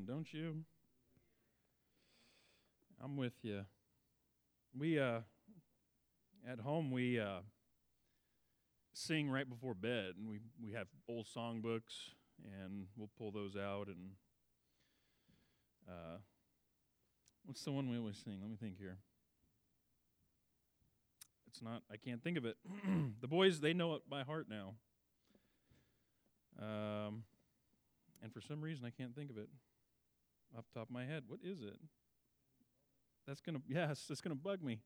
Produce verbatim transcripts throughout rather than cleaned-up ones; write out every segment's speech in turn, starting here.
don't you? I'm with you. We, uh, at home, we uh, sing right before bed, and we, we have old songbooks, and we'll pull those out, and uh, what's the one we always sing? Let me think here. It's not, I can't think of it. The boys, they know it by heart now. Um, and for some reason, I can't think of it off the top of my head. What is it? That's going to, yes, that's going to bug me.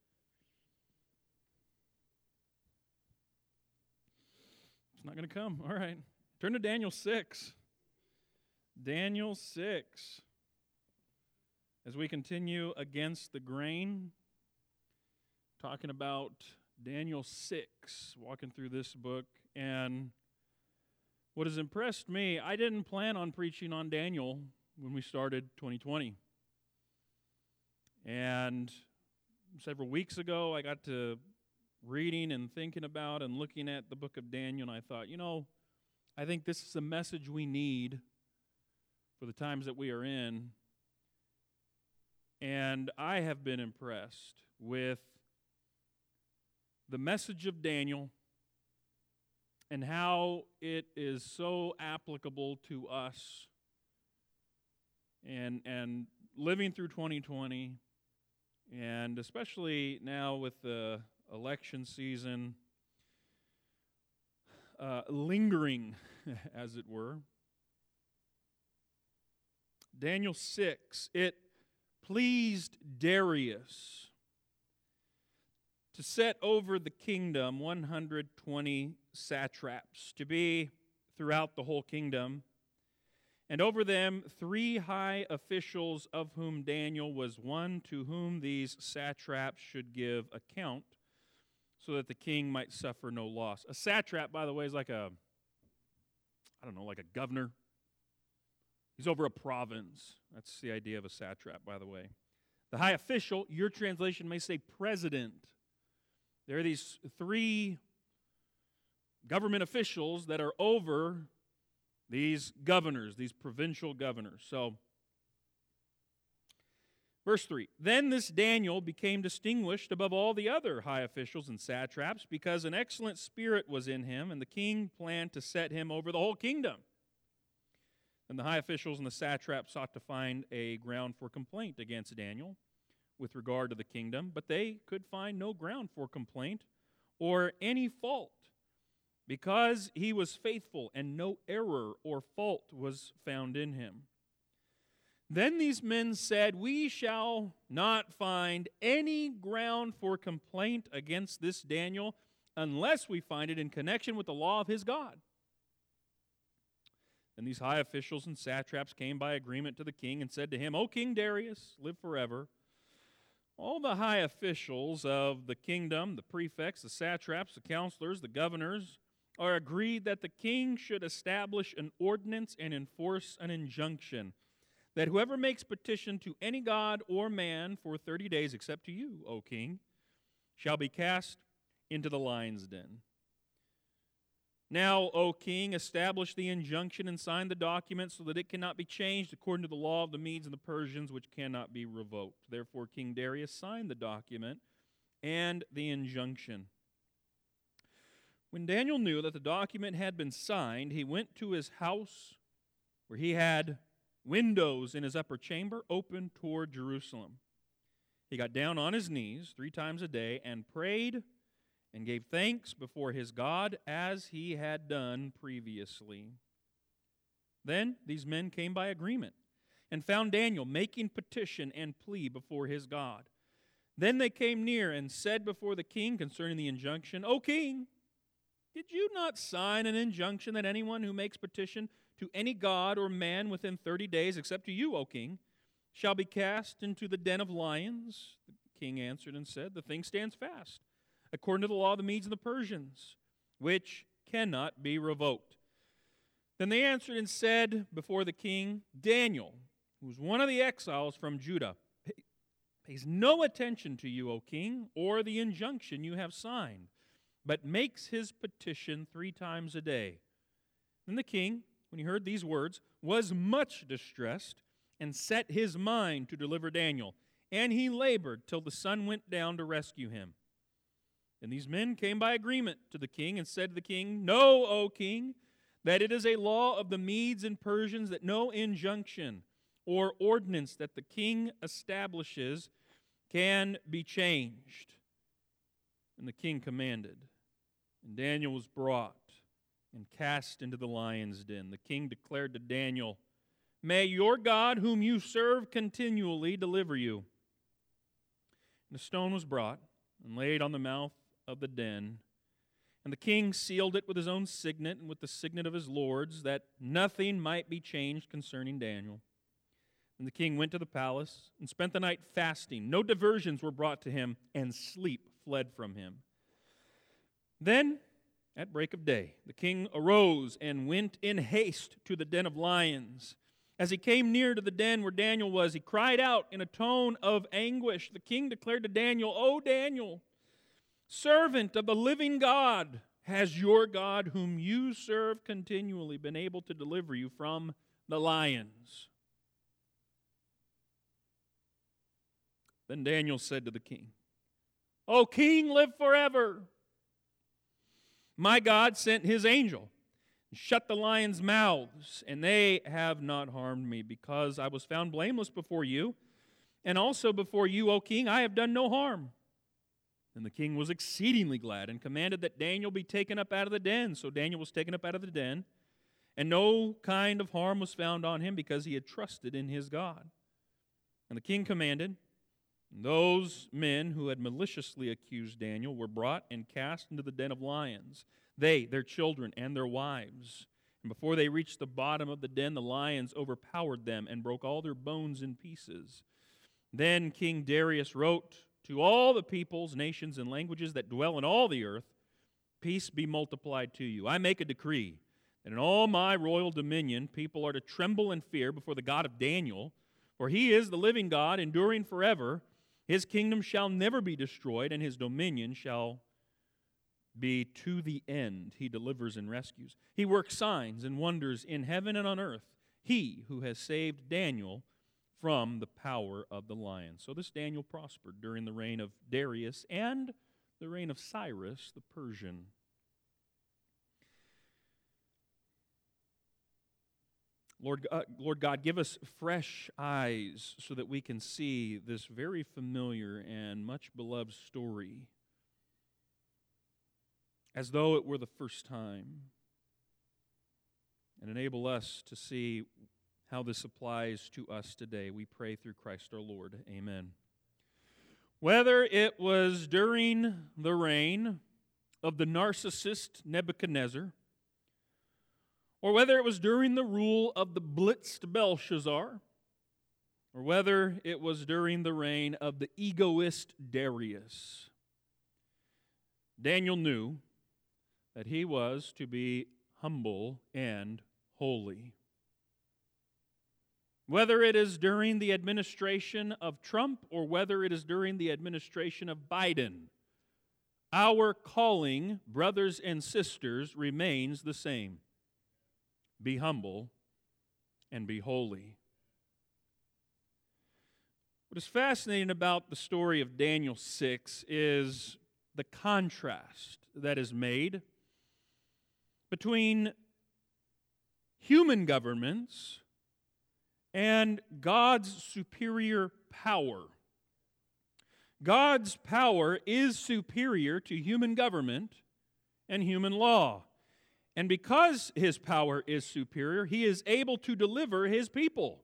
It's not going to come. All right. Turn to Daniel six. Daniel six. As we continue against the grain, talking about Daniel six, walking through this book, and what has impressed me, I didn't plan on preaching on Daniel when we started twenty twenty. And several weeks ago, I got to reading and thinking about and looking at the book of Daniel, and I thought, you know, I think this is a message we need for the times that we are in. And I have been impressed with the message of Daniel and how it is so applicable to us. And and living through twenty twenty, and especially now with the election season uh, lingering, as it were. Daniel six, it pleased Darius to set over the kingdom one hundred twenty satraps, to be throughout the whole kingdom, and over them three high officials, of whom Daniel was one, to whom these satraps should give account, so that the king might suffer no loss. A satrap, by the way, is like a, I don't know, like a governor. He's over a province. That's the idea of a satrap, by the way. The high official, your translation may say president. There are these three government officials that are over these governors, these provincial governors. So, verse three, then this Daniel became distinguished above all the other high officials and satraps, because an excellent spirit was in him, and the king planned to set him over the whole kingdom. And the high officials and the satraps sought to find a ground for complaint against Daniel with regard to the kingdom, but they could find no ground for complaint or any fault, because he was faithful and no error or fault was found in him. Then these men said, we shall not find any ground for complaint against this Daniel unless we find it in connection with the law of his God. And these high officials and satraps came by agreement to the king and said to him, O King Darius, live forever. All the high officials of the kingdom, the prefects, the satraps, the counselors, the governors, are agreed that the king should establish an ordinance and enforce an injunction, that whoever makes petition to any god or man for thirty days, except to you, O king, shall be cast into the lion's den. Now, O king, establish the injunction and sign the document so that it cannot be changed according to the law of the Medes and the Persians, which cannot be revoked. Therefore, King Darius signed the document and the injunction. When Daniel knew that the document had been signed, he went to his house, where he had windows in his upper chamber open toward Jerusalem. He got down on his knees three times a day and prayed and gave thanks before his God as he had done previously. Then these men came by agreement and found Daniel making petition and plea before his God. Then they came near and said before the king concerning the injunction, O king, did you not sign an injunction that anyone who makes petition to any god or man within thirty days, except to you, O king, shall be cast into the den of lions? The king answered and said, the thing stands fast, according to the law of the Medes and the Persians, which cannot be revoked. Then they answered and said before the king, Daniel, who was one of the exiles from Judah, pays no attention to you, O king, or the injunction you have signed, but makes his petition three times a day. Then the king, when he heard these words, was much distressed, and set his mind to deliver Daniel. And he labored till the sun went down to rescue him. And these men came by agreement to the king and said to the king, Know, O king, that it is a law of the Medes and Persians that no injunction or ordinance that the king establishes can be changed. And the king commanded. And Daniel was brought and cast into the lion's den. The king declared to Daniel, May your God, whom you serve continually, deliver you. And a stone was brought and laid on the mouth of the den. And the king sealed it with his own signet and with the signet of his lords, that nothing might be changed concerning Daniel. And the king went to the palace and spent the night fasting. No diversions were brought to him, and sleep fled from him. Then, at break of day, the king arose and went in haste to the den of lions. As he came near to the den where Daniel was, he cried out in a tone of anguish. The king declared to Daniel, O Daniel, servant of the living God, has your God, whom you serve continually, been able to deliver you from the lions? Then Daniel said to the king, O king, live forever. My God sent his angel and shut the lions' mouths, and they have not harmed me, because I was found blameless before you, and also before you, O king, I have done no harm. And the king was exceedingly glad and commanded that Daniel be taken up out of the den. So Daniel was taken up out of the den, and no kind of harm was found on him, because he had trusted in his God. And the king commanded, and those men who had maliciously accused Daniel were brought and cast into the den of lions, they, their children, and their wives. And before they reached the bottom of the den, the lions overpowered them and broke all their bones in pieces. Then King Darius wrote to all the peoples, nations, and languages that dwell in all the earth, Peace be multiplied to you. I make a decree that in all my royal dominion people are to tremble and fear before the God of Daniel, for he is the living God, enduring forever. His kingdom shall never be destroyed, and his dominion shall be to the end. He delivers and rescues. He works signs and wonders in heaven and on earth. He who has saved Daniel from the power of the lion. So this Daniel prospered during the reign of Darius and the reign of Cyrus the Persian. Lord, uh, Lord God, give us fresh eyes so that we can see this very familiar and much beloved story as though it were the first time, and enable us to see how this applies to us today. We pray through Christ our Lord. Amen. Whether it was during the reign of the narcissist Nebuchadnezzar, or whether it was during the rule of the blitzed Belshazzar, or whether it was during the reign of the egoist Darius, Daniel knew that he was to be humble and holy. Whether it is during the administration of Trump or whether it is during the administration of Biden, our calling, brothers and sisters, remains the same. Be humble and be holy. What is fascinating about the story of Daniel six is the contrast that is made between human governments and God's superior power. God's power is superior to human government and human law. And because his power is superior, he is able to deliver his people.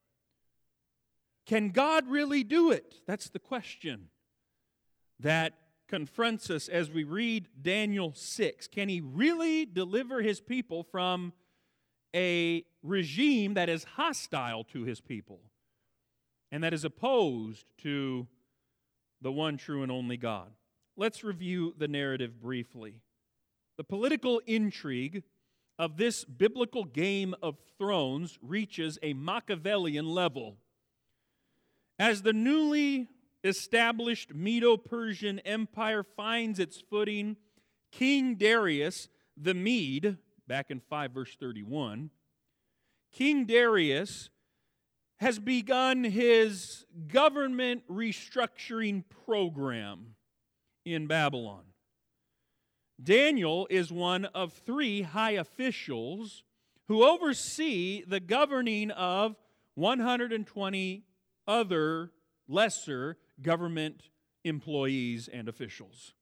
Can God really do it? That's the question that confronts us as we read Daniel six. Can he really deliver his people from a regime that is hostile to his people and that is opposed to the one true and only God? Let's review the narrative briefly. The political intrigue of this biblical game of thrones reaches a Machiavellian level. As the newly established Medo-Persian Empire finds its footing, King Darius the Mede, back in five verse thirty-one, King Darius has begun his government restructuring program in Babylon. Daniel is one of three high officials who oversee the governing of one hundred twenty other lesser government employees and officials.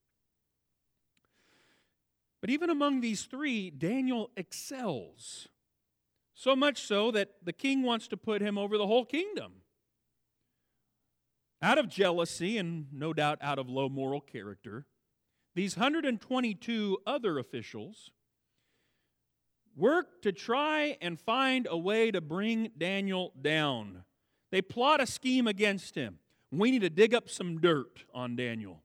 But even among these three, Daniel excels. So much so that the king wants to put him over the whole kingdom. Out of jealousy and no doubt out of low moral character, these one hundred twenty-two other officials work to try and find a way to bring Daniel down. They plot a scheme against him. We need to dig up some dirt on Daniel.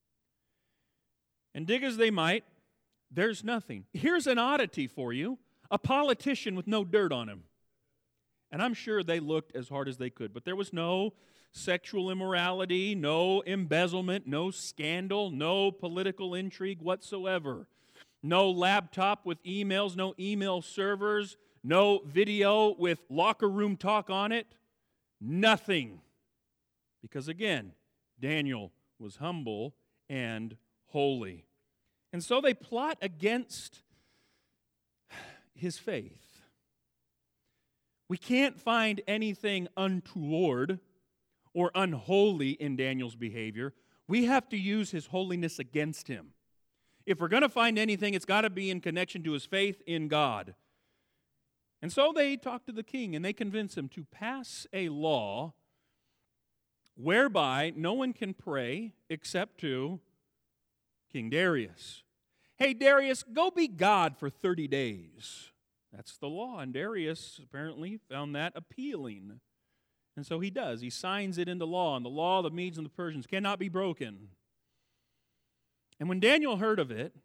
And dig as they might, there's nothing. Here's an oddity for you. A politician with no dirt on him. And I'm sure they looked as hard as they could, but there was no sexual immorality, no embezzlement, no scandal, no political intrigue whatsoever. No laptop with emails, no email servers, no video with locker room talk on it. Nothing. Because again, Daniel was humble and holy. And so they plot against his faith. We can't find anything untoward or unholy in Daniel's behavior. We have to use his holiness against him. If we're going to find anything, it's got to be in connection to his faith in God. And so they talk to the king and they convince him to pass a law whereby no one can pray except to King Darius. Hey, Darius, go be God for thirty days. That's the law, and Darius apparently found that appealing. And so he does. He signs it into law, and the law of the Medes and the Persians cannot be broken. And when Daniel heard of it,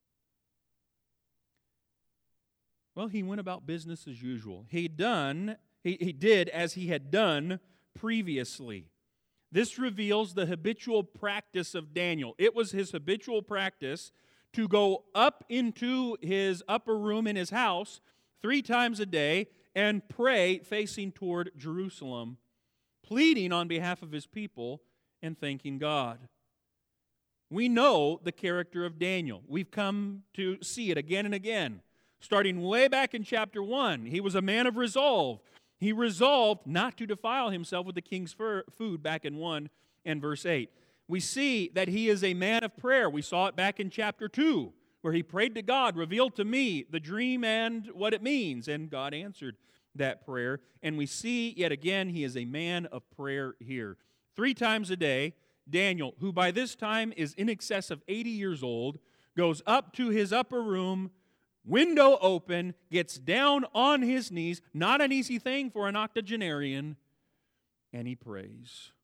well, he went about business as usual. He done, he, he did as he had done previously. This reveals the habitual practice of Daniel. It was his habitual practice to go up into his upper room in his house three times a day and pray facing toward Jerusalem, pleading on behalf of his people and thanking God. We know the character of Daniel. We've come to see it again and again. Starting way back in chapter one, he was a man of resolve. He resolved not to defile himself with the king's food back in one and verse eight. We see that he is a man of prayer. We saw it back in chapter two, where he prayed to God, reveal to me the dream and what it means. And God answered that prayer. And we see yet again he is a man of prayer here. Three times a day, Daniel, who by this time is in excess of eighty years old, goes up to his upper room, window open, gets down on his knees, not an easy thing for an octogenarian, and he prays.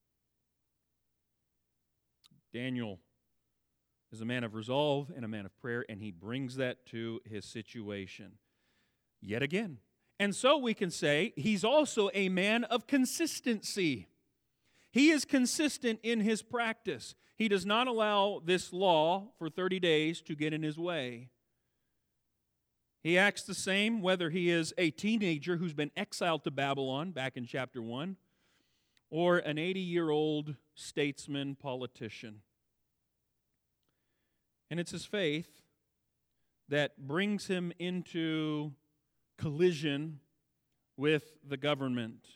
Daniel is a man of resolve and a man of prayer, and he brings that to his situation yet again. And so we can say he's also a man of consistency. He is consistent in his practice. He does not allow this law for thirty days to get in his way. He acts the same whether he is a teenager who's been exiled to Babylon back in chapter one, or an eighty-year-old statesman, politician. And it's his faith that brings him into collision with the government.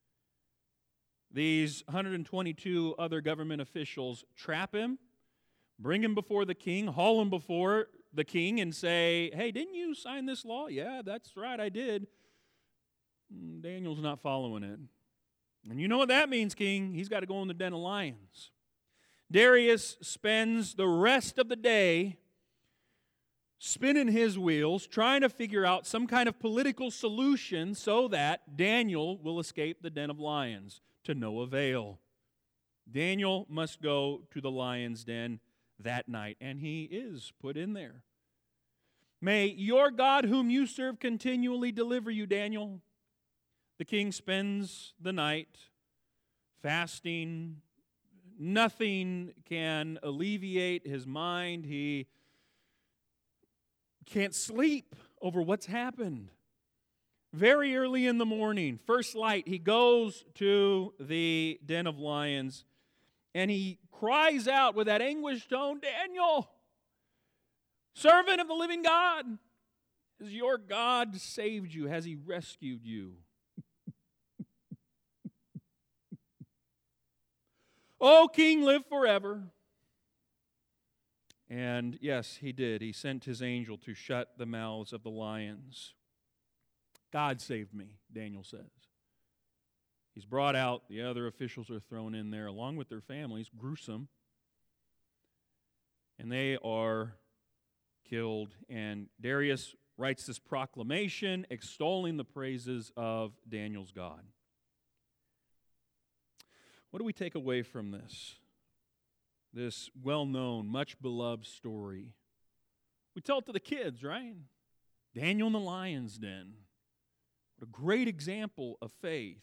These one hundred twenty-two other government officials trap him, bring him before the king, haul him before the king and say, hey, didn't you sign this law? Yeah, that's right, I did. Daniel's not following it. And you know what that means, king? He's got to go in the den of lions. Darius spends the rest of the day spinning his wheels, trying to figure out some kind of political solution so that Daniel will escape the den of lions, to no avail. Daniel must go to the lion's den that night, and he is put in there. May your God whom you serve continually deliver you, Daniel. The king spends the night fasting. Nothing can alleviate his mind. He can't sleep over what's happened. very early in the morning, first light, he goes to the den of lions, and he cries out with that anguished tone, Daniel, servant of the living God, has your God saved you? Has he rescued you? O king, live forever. And yes, he did. He sent his angel to shut the mouths of the lions. God saved me, Daniel says. He's brought out. The other officials are thrown in there along with their families, gruesome. And they are killed. And Darius writes this proclamation extolling the praises of Daniel's God. What do we take away from this? This well-known, much-beloved story. We tell it to the kids, right? Daniel in the lion's den. What a great example of faith.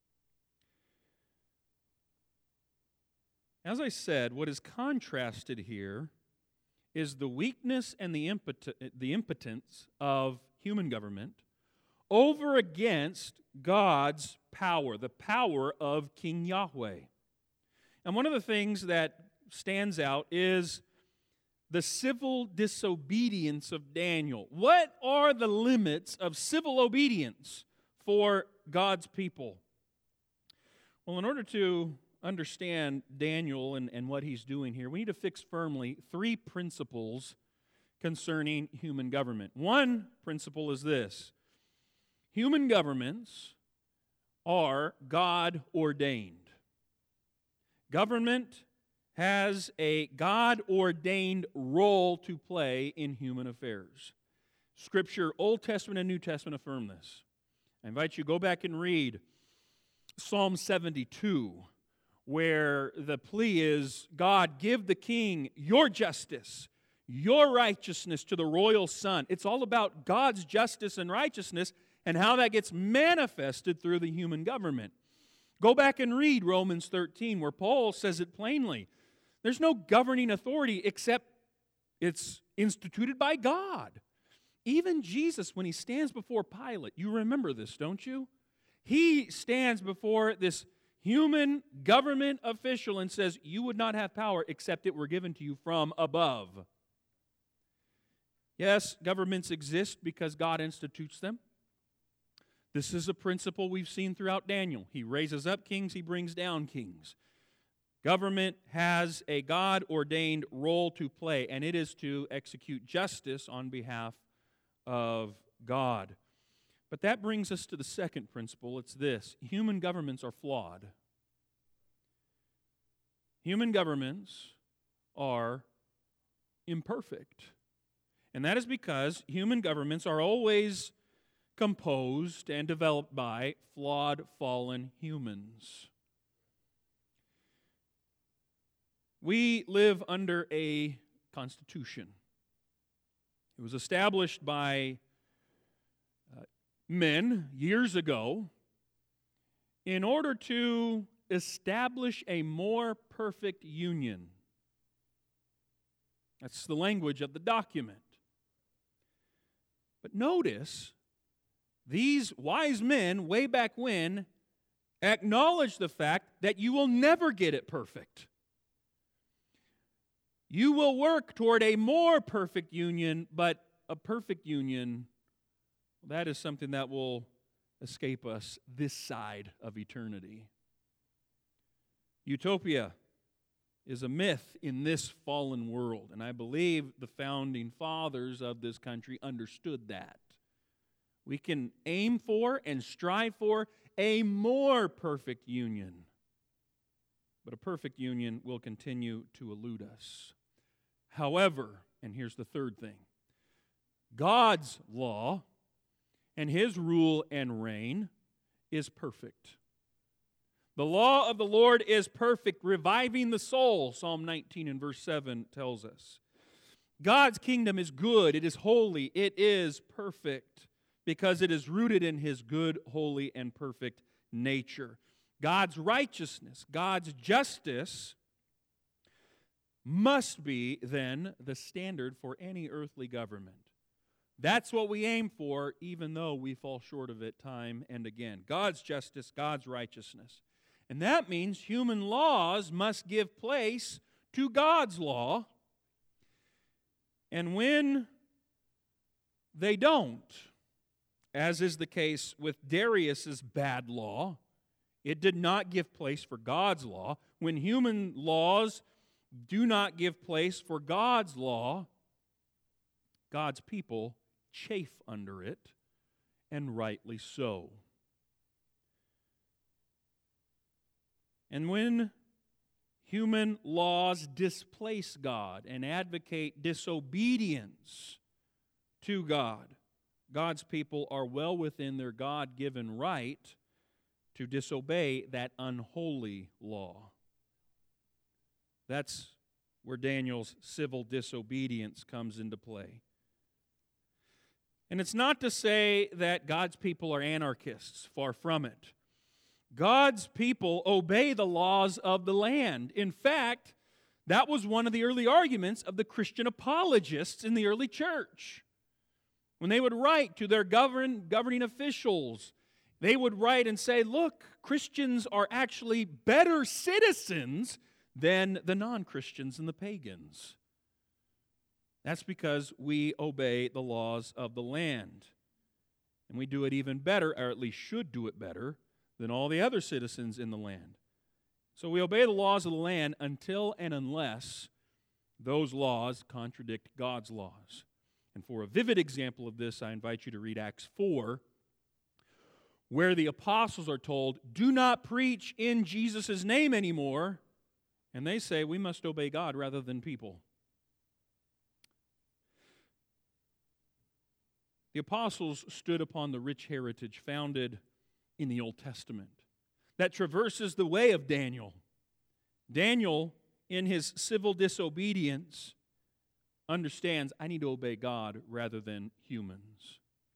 As I said, what is contrasted here is the weakness and the, impot- the impotence of human government over against God's power, the power of King Yahweh. And one of the things that stands out is the civil disobedience of Daniel. What are the limits of civil obedience for God's people? Well, in order to understand Daniel and, and what he's doing here, we need to fix firmly three principles concerning human government. One principle is this: human governments are God-ordained. Government has a God-ordained role to play in human affairs. Scripture, Old Testament and New Testament, affirm this. I invite you to go back and read Psalm seventy-two, where the plea is, God, give the king your justice, your righteousness to the royal son. It's all about God's justice and righteousness and how that gets manifested through the human government. Go back and read Romans thirteen, where Paul says it plainly. There's no governing authority except it's instituted by God. Even Jesus, when he stands before Pilate, you remember this, don't you? He stands before this human government official and says, you would not have power except it were given to you from above. Yes, governments exist because God institutes them. This is a principle we've seen throughout Daniel. He raises up kings, he brings down kings. Government has a God-ordained role to play, and it is to execute justice on behalf of God. But that brings us to the second principle. It's this: human governments are flawed. Human governments are imperfect. And that is because human governments are always composed and developed by flawed, fallen humans. We live under a constitution. It was established by uh, men years ago in order to establish a more perfect union. That's the language of the document. But notice, these wise men, way back when, acknowledged the fact that you will never get it perfect. You will work toward a more perfect union, but a perfect union, that is something that will escape us this side of eternity. Utopia is a myth in this fallen world, and I believe the founding fathers of this country understood that. We can aim for and strive for a more perfect union, but a perfect union will continue to elude us. However, and here's the third thing, God's law and His rule and reign is perfect. The law of the Lord is perfect, reviving the soul, Psalm nineteen and verse seven tells us. God's kingdom is good, it is holy, it is perfect, because it is rooted in His good, holy, and perfect nature. God's righteousness, God's justice must be then the standard for any earthly government. That's what we aim for, even though we fall short of it time and again. God's justice, God's righteousness. And that means human laws must give place to God's law. And when they don't, as is the case with Darius's bad law, it did not give place for God's law. When human laws do not give place for God's law, God's people chafe under it, and rightly so. And when human laws displace God and advocate disobedience to God, God's people are well within their God-given right to disobey that unholy law. That's where Daniel's civil disobedience comes into play. And it's not to say that God's people are anarchists, far from it. God's people obey the laws of the land. In fact, that was one of the early arguments of the Christian apologists in the early church. When they would write to their govern, governing officials, they would write and say, look, Christians are actually better citizens than the non-Christians and the pagans. That's because we obey the laws of the land. And we do it even better, or at least should do it better, than all the other citizens in the land. So we obey the laws of the land until and unless those laws contradict God's laws. And for a vivid example of this, I invite you to read Acts four, where the apostles are told, do not preach in Jesus' name anymore. And they say, we must obey God rather than people. The apostles stood upon the rich heritage founded in the Old Testament that traverses the way of Daniel. Daniel, in his civil disobedience, understands I need to obey God rather than humans.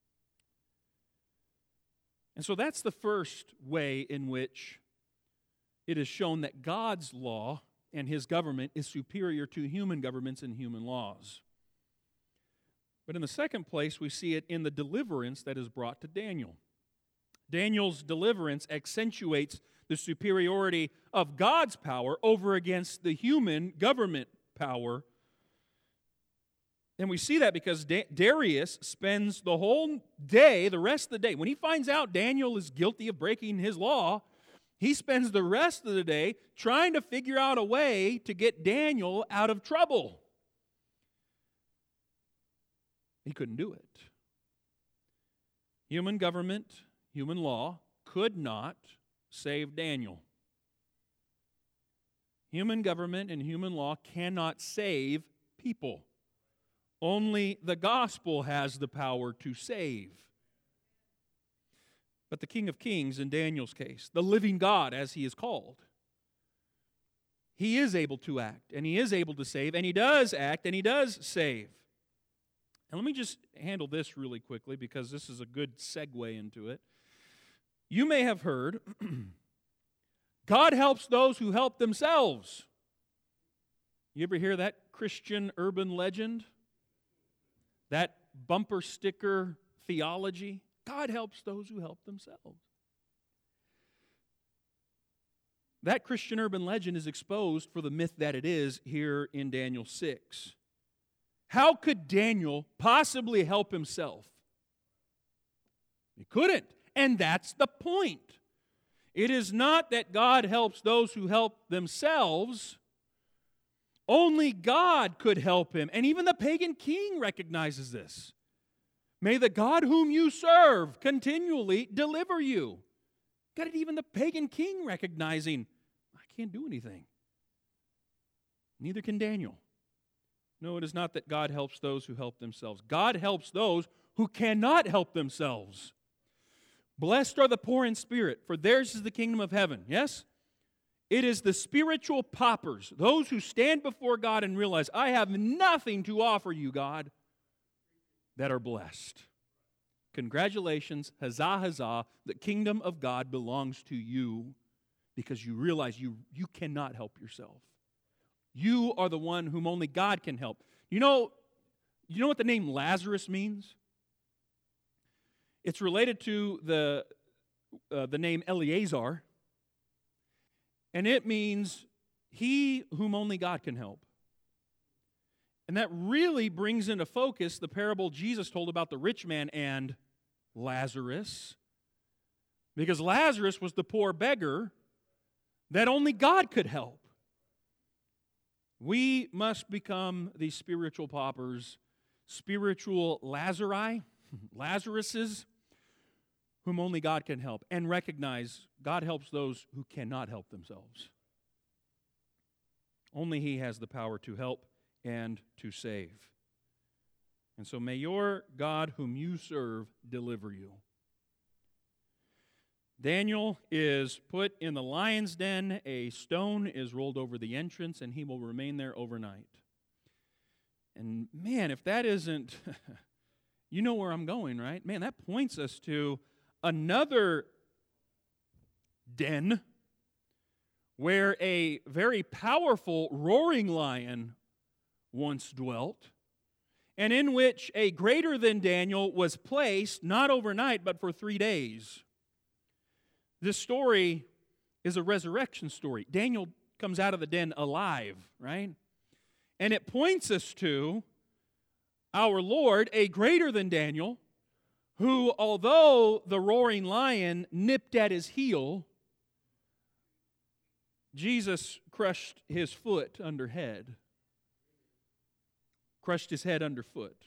And so that's the first way in which it is shown that God's law and His government is superior to human governments and human laws. But in the second place, we see it in the deliverance that is brought to Daniel. Daniel's deliverance accentuates the superiority of God's power over against the human government power. And we see that because da- Darius spends the whole day, the rest of the day, when he finds out Daniel is guilty of breaking his law, he spends the rest of the day trying to figure out a way to get Daniel out of trouble. He couldn't do it. Human government, human law could not save Daniel. Human government and human law cannot save people. Only the gospel has the power to save. But the King of Kings, in Daniel's case, the living God as He is called, He is able to act, and He is able to save, and He does act, and He does save. And let me just handle this really quickly because this is a good segue into it. You may have heard, God helps those who help themselves. You ever hear that Christian urban legend? That bumper sticker theology? God helps those who help themselves. That Christian urban legend is exposed for the myth that it is here in Daniel six. How could Daniel possibly help himself? He couldn't. And that's the point. It is not that God helps those who help themselves. Only God could help him. And even the pagan king recognizes this. May the God whom you serve continually deliver you. Got it, even the pagan king recognizing, I can't do anything. Neither can Daniel. No, it is not that God helps those who help themselves. God helps those who cannot help themselves. Blessed are the poor in spirit, for theirs is the kingdom of heaven. Yes? It is the spiritual paupers, those who stand before God and realize, I have nothing to offer you, God, that are blessed. Congratulations, huzzah, huzzah, the kingdom of God belongs to you because you realize you, you cannot help yourself. You are the one whom only God can help. You know, you know what the name Lazarus means? It's related to the, uh, the name Eleazar, and it means he whom only God can help. And that really brings into focus the parable Jesus told about the rich man and Lazarus. Because Lazarus was the poor beggar that only God could help. We must become these spiritual paupers, spiritual Lazari, Lazaruses, whom only God can help, and recognize God helps those who cannot help themselves. Only He has the power to help and to save. And so may your God whom you serve deliver you. Daniel is put in the lion's den. A stone is rolled over the entrance, and he will remain there overnight. And man, if that isn't, you know where I'm going, right? Man, that points us to another den where a very powerful roaring lion once dwelt, and in which a greater than Daniel was placed, not overnight, but for three days. This story is a resurrection story. Daniel comes out of the den alive, right? And it points us to our Lord, a greater than Daniel, who, although the roaring lion nipped at his heel, Jesus crushed his foot under head, crushed his head underfoot.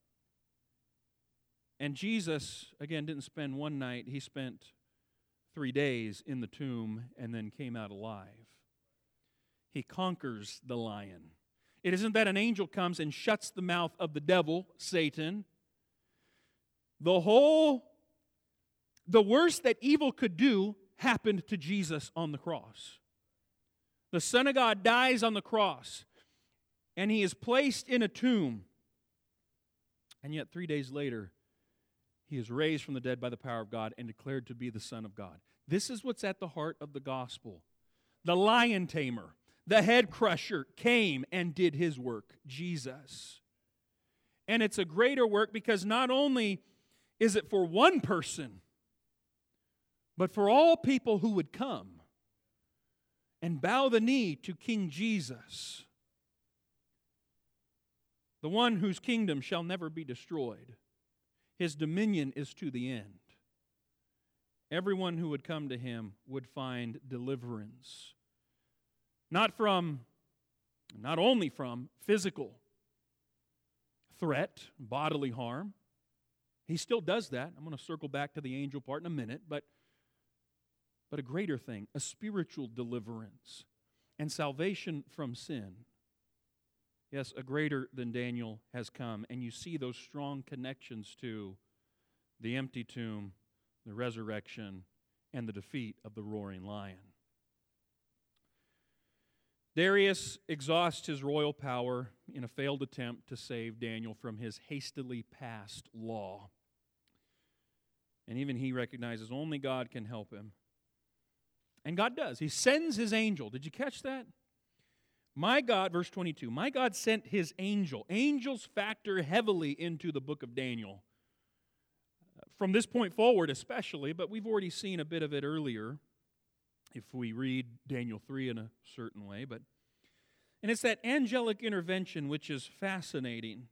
And Jesus, again, didn't spend one night, he spent three days in the tomb and then came out alive. He conquers the lion. It isn't that an angel comes and shuts the mouth of the devil, Satan. The whole, the worst that evil could do happened to Jesus on the cross. The Son of God dies on the cross, and He is placed in a tomb. And yet three days later, He is raised from the dead by the power of God and declared to be the Son of God. This is what's at the heart of the gospel. The lion tamer, the head crusher, came and did His work, Jesus. And it's a greater work because not only is it for one person, but for all people who would come and bow the knee to King Jesus, the one whose kingdom shall never be destroyed. His dominion is to the end. Everyone who would come to Him would find deliverance. Not from, not only from physical threat, bodily harm. He still does that. I'm going to circle back to the angel part in a minute, but, but a greater thing, a spiritual deliverance and salvation from sin. Yes, a greater than Daniel has come, and you see those strong connections to the empty tomb, the resurrection, and the defeat of the roaring lion. Darius exhausts his royal power in a failed attempt to save Daniel from his hastily passed law. And even he recognizes only God can help him. And God does. He sends His angel. Did you catch that? My God, verse twenty-two, my God sent His angel. Angels factor heavily into the book of Daniel. From this point forward especially, but we've already seen a bit of it earlier if we read Daniel three in a certain way. But and it's that angelic intervention which is fascinating.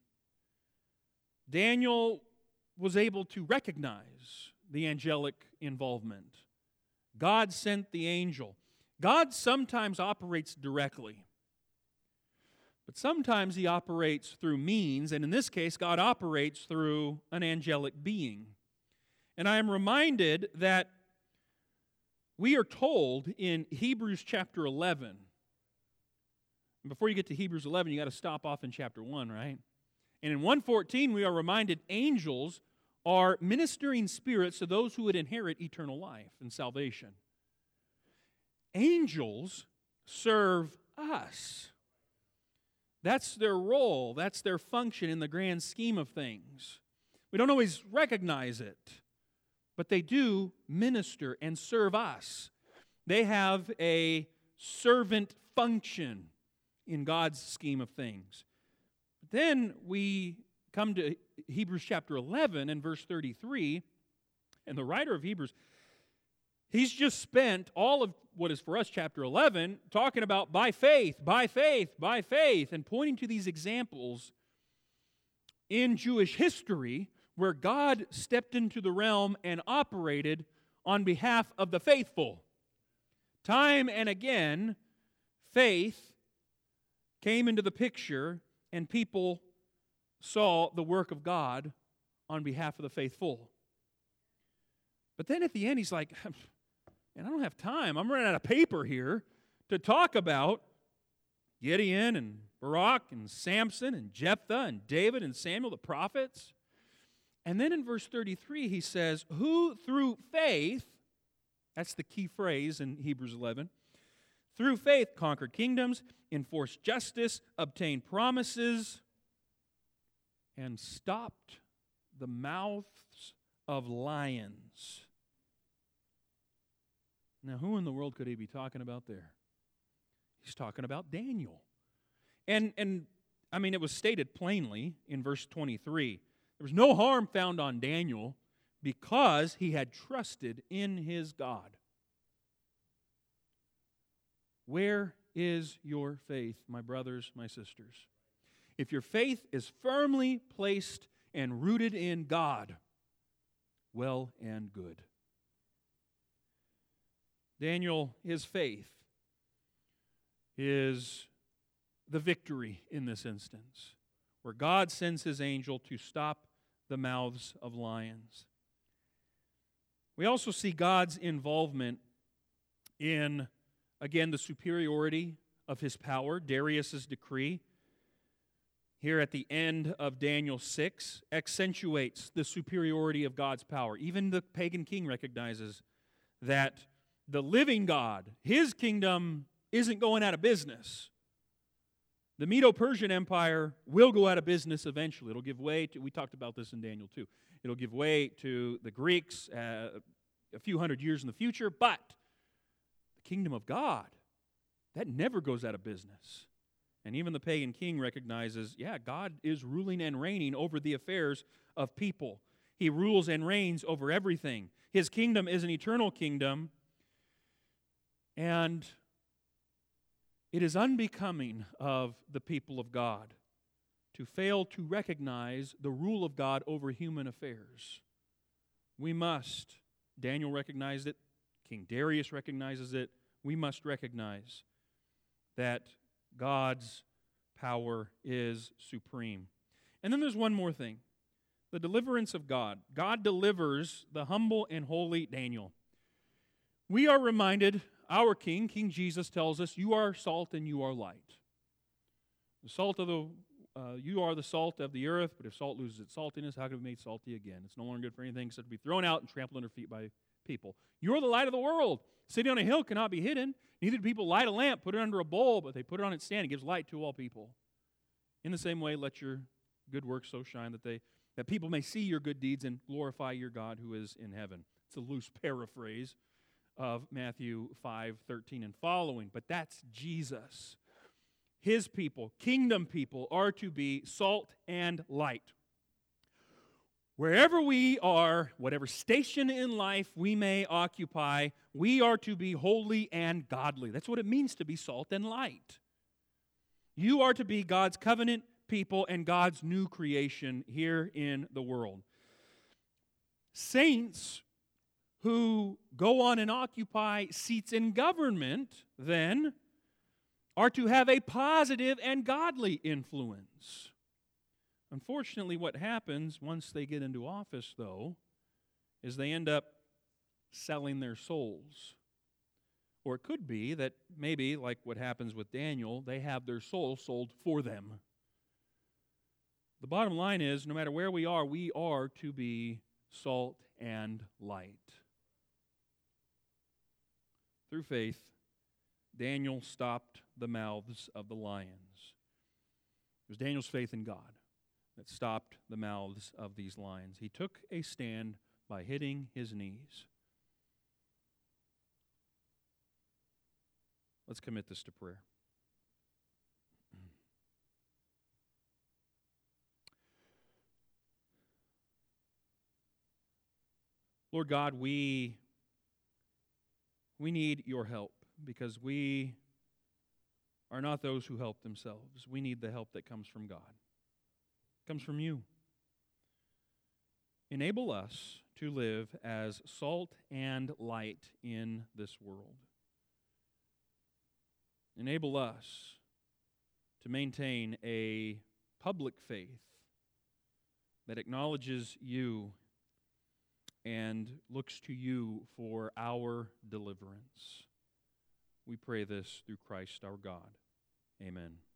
Daniel was able to recognize the angelic involvement. God sent the angel. God sometimes operates directly. But sometimes He operates through means, and in this case, God operates through an angelic being. And I am reminded that we are told in Hebrews chapter eleven, and before you get to Hebrews eleven, you got to stop off in chapter one, right? And in one fourteen, we are reminded angels are ministering spirits to those who would inherit eternal life and salvation. Angels serve us. That's their role. That's their function in the grand scheme of things. We don't always recognize it, but they do minister and serve us. They have a servant function in God's scheme of things. But then we come to Hebrews chapter eleven and verse thirty-three, And the writer of Hebrews, he's just spent all of what is for us chapter eleven talking about by faith, by faith, by faith, and pointing to these examples in Jewish history where God stepped into the realm and operated on behalf of the faithful. Time and again, faith came into the picture and people saw the work of God on behalf of the faithful. But then at the end, he's like, man, I don't have time. I'm running out of paper here to talk about Gideon and Barak and Samson and Jephthah and David and Samuel, the prophets. And then in verse thirty-three, he says, who through faith, that's the key phrase in Hebrews eleven, through faith conquered kingdoms, enforced justice, obtained promises, and stopped the mouths of lions. Now, who in the world could he be talking about there? He's talking about Daniel. And, and I mean, it was stated plainly in verse twenty-three. There was no harm found on Daniel because he had trusted in his God. Where is your faith, my brothers, my sisters? If your faith is firmly placed and rooted in God, well and good. Daniel, his faith is the victory in this instance, where God sends his angel to stop the mouths of lions. We also see God's involvement in, again, the superiority of his power. Darius's decree, here at the end of Daniel six, accentuates the superiority of God's power. Even the pagan king recognizes that the living God, his kingdom, isn't going out of business. The Medo-Persian Empire will go out of business eventually. It'll give way to, we talked about this in Daniel two, it'll give way to the Greeks uh, a few hundred years in the future, but the kingdom of God, that never goes out of business. And even the pagan king recognizes, yeah, God is ruling and reigning over the affairs of people. He rules and reigns over everything. His kingdom is an eternal kingdom, and it is unbecoming of the people of God to fail to recognize the rule of God over human affairs. We must. Daniel recognized it. King Darius recognizes it. We must recognize that God's power is supreme. And then there's one more thing. The deliverance of God. God delivers the humble and holy Daniel. We are reminded, our King, King Jesus, tells us, you are salt and you are light. The salt of the, uh, you are the salt of the earth, but if salt loses its saltiness, how can it be made salty again? It's no longer good for anything except to be thrown out and trampled under feet by people. You're the light of the world. City on a hill cannot be hidden. Neither do people light a lamp, put it under a bowl, but they put it on its stand. It gives light to all people. In the same way, let your good works so shine that they that people may see your good deeds and glorify your God who is in heaven. It's a loose paraphrase of Matthew five thirteen and following, but that's Jesus. His people, kingdom people, are to be salt and light. Wherever we are, whatever station in life we may occupy, we are to be holy and godly. That's what it means to be salt and light. You are to be God's covenant people and God's new creation here in the world. Saints who go on and occupy seats in government, then, are to have a positive and godly influence. Unfortunately, what happens once they get into office, though, is they end up selling their souls. Or it could be that maybe, like what happens with Daniel, they have their soul sold for them. The bottom line is, no matter where we are, we are to be salt and light. Through faith, Daniel stopped the mouths of the lions. It was Daniel's faith in God that stopped the mouths of these lions. He took a stand by hitting his knees. Let's commit this to prayer. Lord God, we, we need your help because we are not those who help themselves. We need the help that comes from God. It comes from you. Enable us to live as salt and light in this world. Enable us to maintain a public faith that acknowledges you and looks to you for our deliverance. We pray this through Christ our God. Amen.